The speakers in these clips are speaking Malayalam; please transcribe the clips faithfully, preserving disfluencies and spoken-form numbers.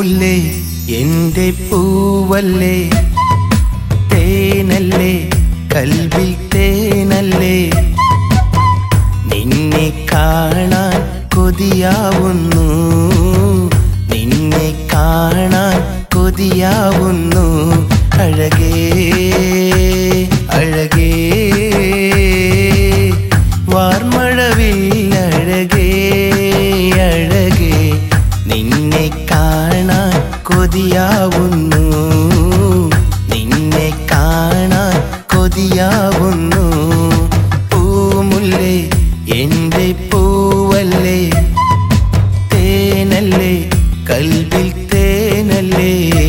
പൂമുല്ലേ എന്റെ പൂവല്ലേ, തേനല്ലേ കൽവിൽ തേനല്ലേ, നിന്നെ കാണാൻ കൊതിയാവുന്നു, നിന്നെ കാണാൻ കൊതിയാവുന്നു. അഴകേ അഴകേ വാർമഴവിൽ അഴകേ അഴകേ, നിന്നെ കാണാൻ കൊതിയാവുന്നു, നിന്നെ കാണാൻ കൊതിയാവുന്നു. പൂമുല്ലേ എന്റെ പൂവല്ലേ, തേനല്ലേ കൽവിൽ തേനല്ലേ.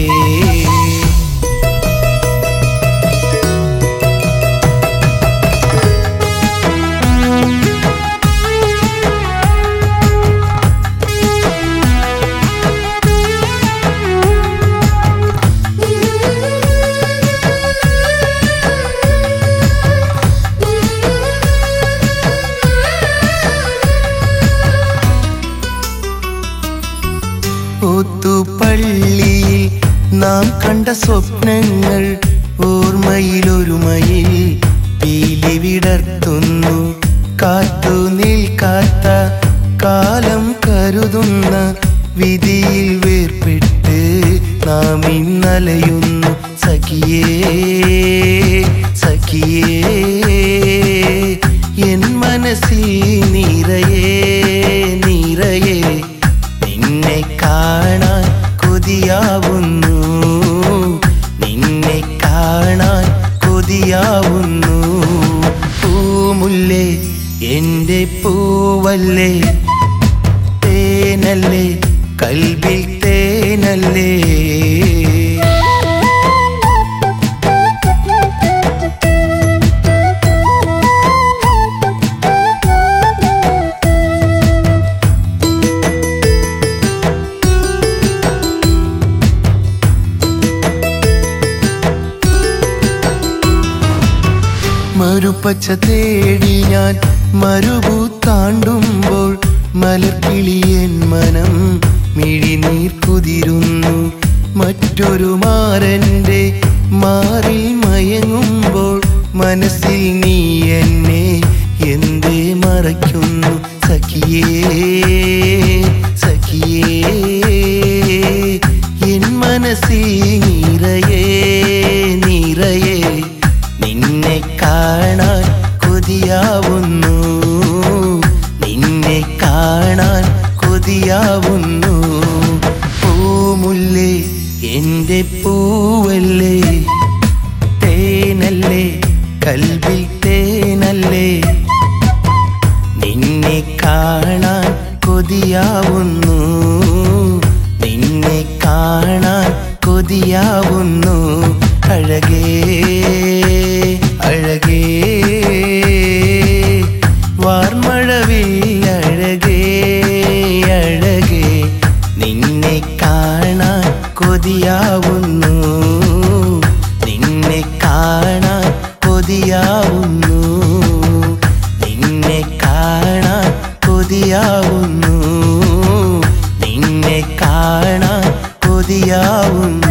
ഓത്തുപള്ളിയിൽ നാം കണ്ട സ്വപ്നങ്ങൾ ഓർമ്മയിലൊരുമയിൽ പീലി വിടർത്തുന്നു. കാത്തു നിൽക്കാത്ത കാലം കരുതുന്ന വിധിയിൽ വേർപെട്ട് നാം ഇന്നലയുന്നു. സഖിയേ സഖിയേ എൻ മനസ്സിൽ നിറയേ നിറയേ, നിന്നെ കാണാൻ കൊതിയാവുന്നു, നിന്നെ കാണാൻ കൊതിയാവുന്നു. പൂമുല്ലേ എന്റെ പൂവല്ലേ, തേനല്ലേ കൽവിൽ തേനല്ലേ. മരുപ്പച്ച തേടി ഞാൻ മരുഭൂ താണ്ടുമ്പോൾ മലർക്കിളിയൻ മനം മിഴിനീർ കുതിരുന്നു. മറ്റൊരു മാരൻ്റെ മാറിൽ മയങ്ങുമ്പോൾ മനസ്സിൽ നീ എന്നെ എന്തേ മറയ്ക്കുന്നു. സഖിയേ സഖിയേ എൻ മനസ്സിൽ നിറയേ നിറയേ, നിന്നെ കാണാൻ കൊതിയാവുന്നു, നിന്നെ കാണാൻ കൊതിയാവുന്നു. പൂമുല്ലേ എന്റെ പൂവല്ലേ, തേനല്ലേ കൽവിൽ തേനല്ലേ, നിന്നെ കാണാൻ കൊതിയാവുന്നു, നിന്നെ കാണാൻ കൊതിയാവുന്നു. അഴകേ അഴകേ വാർമഴവിൽ അഴകേ അഴകേ, നിന്നെ കാണാൻ കൊതിയാവുന്നു, നിന്നെ കാണാൻ കൊതിയാവുന്നു, നിന്നെ കാണാൻ കൊതിയാവുന്നു, നിന്നെ കാണാൻ കൊതിയാവുന്നു.